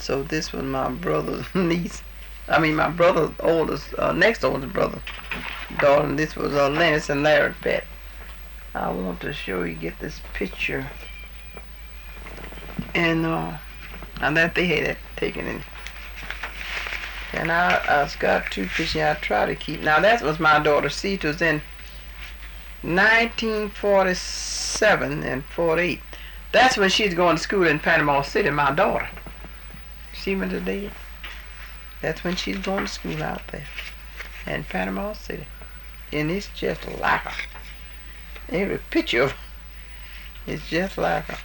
So this was my brother's niece. I mean my brother's oldest, next oldest brother, daughter. And this was Lennox and Larry pet. I want to show you, get this picture. And that they had it taken in. And I've got two pictures I try to keep. Now that was my daughter. See, it was in 1947 and 48. That's when she's going to school in Panama City, my daughter. See me today? That's when she's going to school out there in Panama City. And it's just like her. Every picture of her is just like her.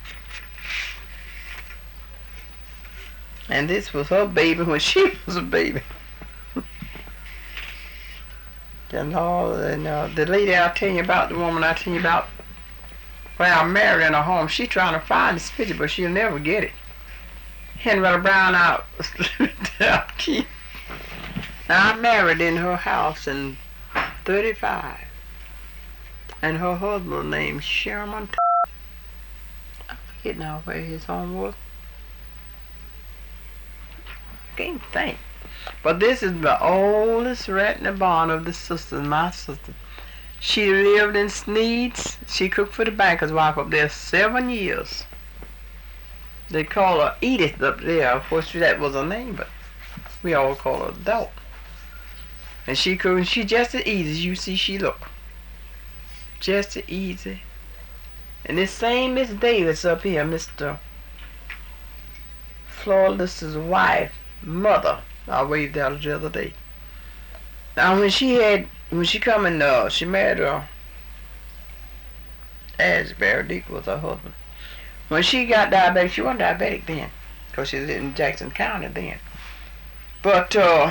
And this was her baby when she was a baby. And the lady I tell you about, the woman I tell you about, well, I married in her home. She's trying to find this picture, but she'll never get it. Henrietta Brown out. Now, I married in her house in 35. And her husband named Sherman. I forget now where his home was. Can't think. But this is the oldest retina bond of the sisters, my sister. She lived in Sneed's. She cooked for the banker's wife up there 7 years. They call her Edith up there. Of course, that was her name, but we all call her Dot. And she cooked, and she just as easy as you see she look. Just as easy. And this same Miss Davis up here, Mr. Flawless's wife, mother, I waved at her the other day. Now when she come in, she married her, Asbury Dick was her husband. When she got diabetic, she wasn't diabetic then, because she lived in Jackson County then. But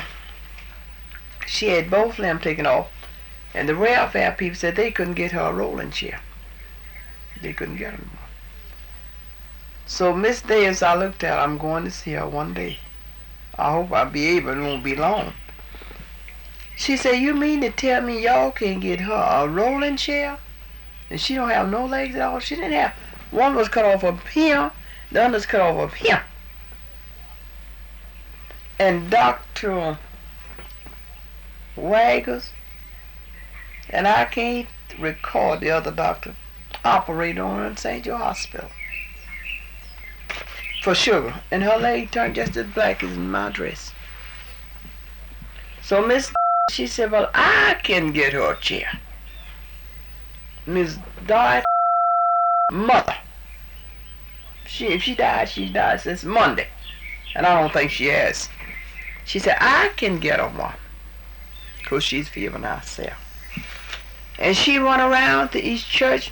she had both of them taken off, and the welfare people said they couldn't get her a rolling chair. They couldn't get her more. So Miss Davis, I looked at her, I'm going to see her one day. I hope I'll be able, it won't be long. She said, you mean to tell me y'all can't get her a rolling chair? And she don't have no legs at all? She didn't have, one was cut off of here, the other's cut off of here. And Dr. Waggers, and I can't record the other doctor, operated on her in St. Joe Hospital for sugar, and her leg turned just as black as my dress. So Miss, she said, well, I can get her a chair. Miss Dorothy, mother, if she died since Monday, and I don't think she has. She said, I can get her one, because she's feeling herself. And she went around to each church,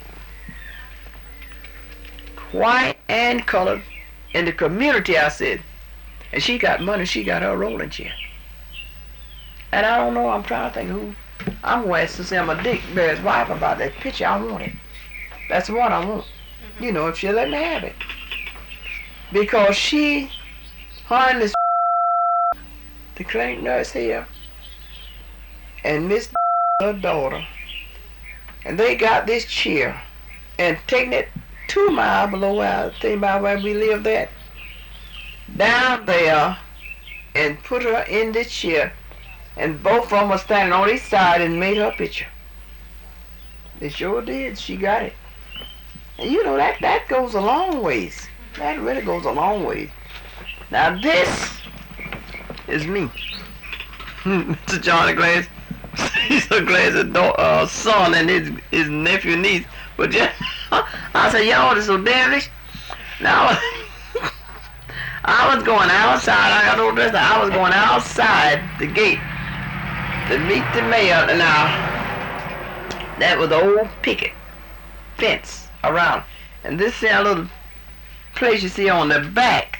white and colored, in the community, I said. And she got money, she got her a rolling chair. And I don't know, I'm trying to think who. I'm going to ask Susanna Dick, Barry's wife, about that picture. I want it. That's the one I want. You know, if she'll let me have it. Because she, her and this the clinic nurse here, and Miss her daughter, and they got this chair and taking it 2 miles below where I think about where we lived at, down there, and put her in this chair, and both of them were standing on each side and made her a picture. They sure did. She got it. And you know, that goes a long ways. That really goes a long ways. Now this is me. Mr. Johnny Glass. He's so glad his son and his nephew and niece. But just, I said, y'all is so devilish. Now, I was going outside. I got no dress. I was going outside the gate to meet the mayor. Now, that was the old picket fence around. And this little place you see on the back